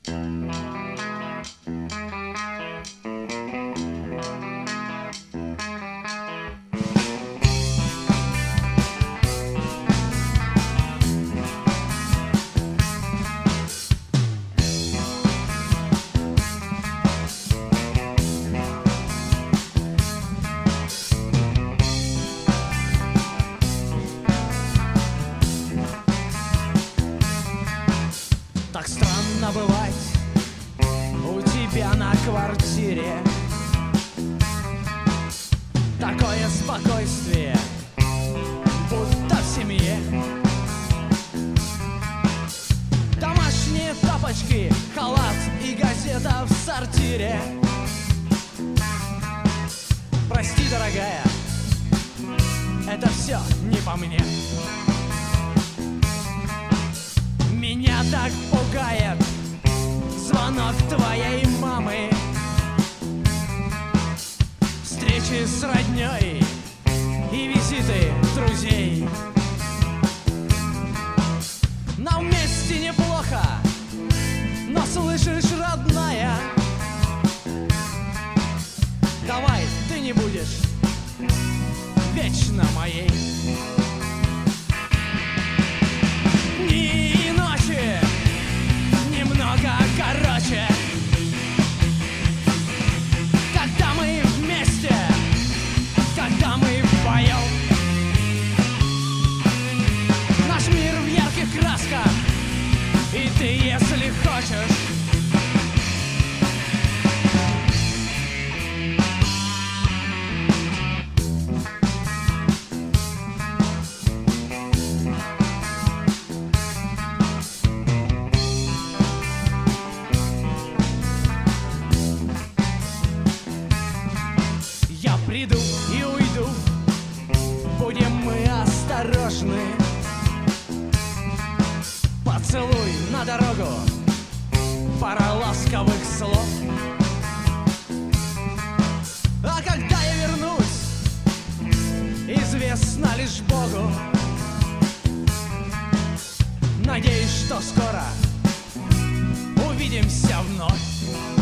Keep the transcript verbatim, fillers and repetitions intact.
Так странно бывать у тебя на квартире. Такое спокойствие, будто в семье. Домашние тапочки, халат и газета в сортире. Прости, дорогая, это все не по мне. Меня так пугает звонок твоей мамы, встречи с роднёй и визиты друзей. Нам вместе неплохо, но слышишь, родная, давай ты не будешь вечно моей. Короче, когда мы вместе, когда мы вдвоем, наш мир в ярких красках, и ты, если хочешь, приду и уйду, будем мы осторожны. Поцелуй на дорогу, пара ласковых слов. А когда я вернусь, известно лишь Богу. Надеюсь, что скоро увидимся вновь.